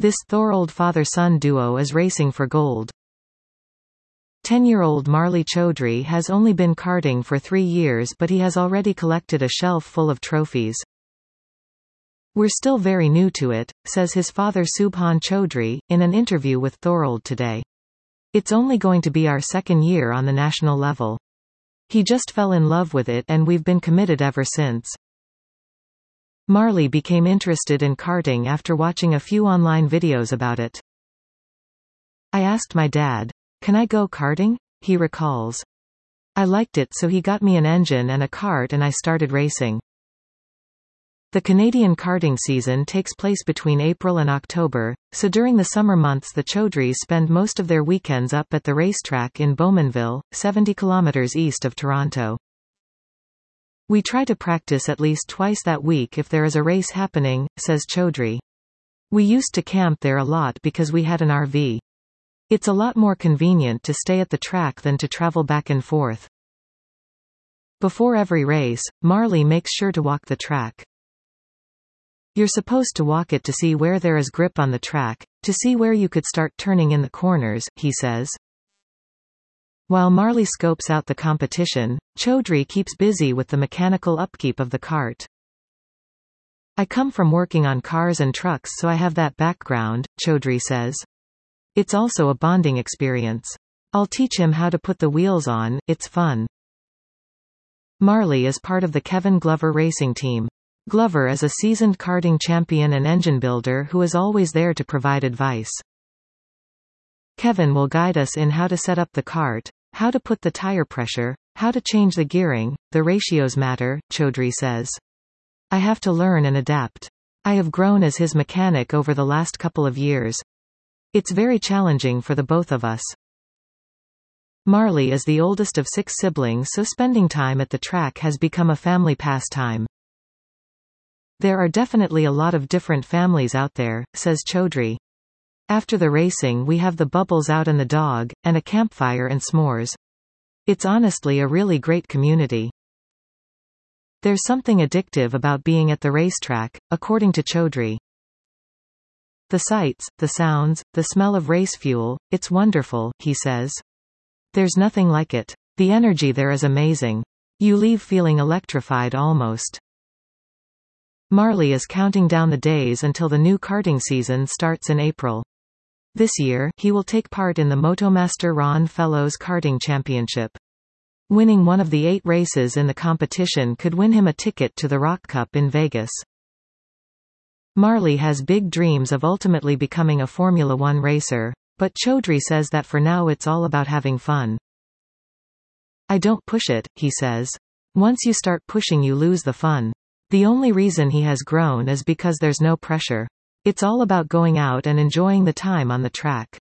This Thorold father-son duo is racing for gold. 10-year-old Marley Chaudhry has only been karting for 3 years, but he has already collected a shelf full of trophies. We're still very new to it, says his father Subhan Chaudhry, in an interview with Thorold today. It's only going to be our 2nd year on the national level. He just fell in love with it and we've been committed ever since. Marley became interested in karting after watching a few online videos about it. I asked my dad, "Can I go karting?" he recalls. I liked it, so he got me an engine and a kart and I started racing. The Canadian karting season takes place between April and October, so during the summer months the Chaudhrys spend most of their weekends up at the racetrack in Bowmanville, 70 kilometers east of Toronto. We try to practice at least twice that week if there is a race happening, says Chaudhry. We used to camp there a lot because we had an RV. It's a lot more convenient to stay at the track than to travel back and forth. Before every race, Marley makes sure to walk the track. You're supposed to walk it to see where there is grip on the track, to see where you could start turning in the corners, he says. While Marley scopes out the competition, Chaudhry keeps busy with the mechanical upkeep of the kart. I come from working on cars and trucks, so I have that background, Chaudhry says. It's also a bonding experience. I'll teach him how to put the wheels on, it's fun. Marley is part of the Kevin Glover racing team. Glover is a seasoned karting champion and engine builder who is always there to provide advice. Kevin will guide us in how to set up the kart, how to put the tire pressure, how to change the gearing, the ratios matter, Chaudhry says. I have to learn and adapt. I have grown as his mechanic over the last couple of years. It's very challenging for the both of us. Marley is the oldest of 6 siblings, so spending time at the track has become a family pastime. There are definitely a lot of different families out there, says Chaudhry. After the racing we have the bubbles out and the dog, and a campfire and s'mores. It's honestly a really great community. There's something addictive about being at the racetrack, according to Chaudhry. The sights, the sounds, the smell of race fuel, it's wonderful, he says. There's nothing like it. The energy there is amazing. You leave feeling electrified almost. Marley is counting down the days until the new karting season starts in April. This year, he will take part in the Motomaster Ron Fellows Karting Championship. Winning one of the 8 races in the competition could win him a ticket to the Rock Cup in Vegas. Marley has big dreams of ultimately becoming a Formula One racer, but Chaudhry says that for now it's all about having fun. I don't push it, he says. Once you start pushing you lose the fun. The only reason he has grown is because there's no pressure. It's all about going out and enjoying the time on the track.